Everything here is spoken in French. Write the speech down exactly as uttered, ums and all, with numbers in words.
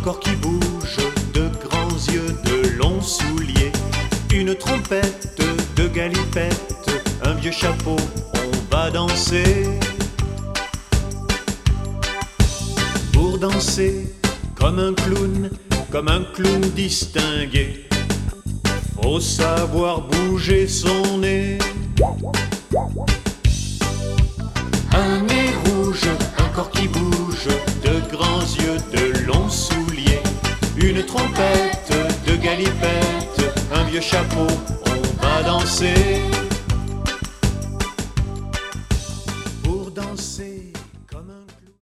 corps qui bouge, de grands yeux, de longs souliers, une trompette de galipette, un vieux chapeau, on va danser. Pour danser comme un clown, comme un clown distingué, faut savoir bouger son nez. Un nez rouge, un corps qui bouge, de grands yeux, de longs souliers, une trompette de galipette, un vieux chapeau, on va danser.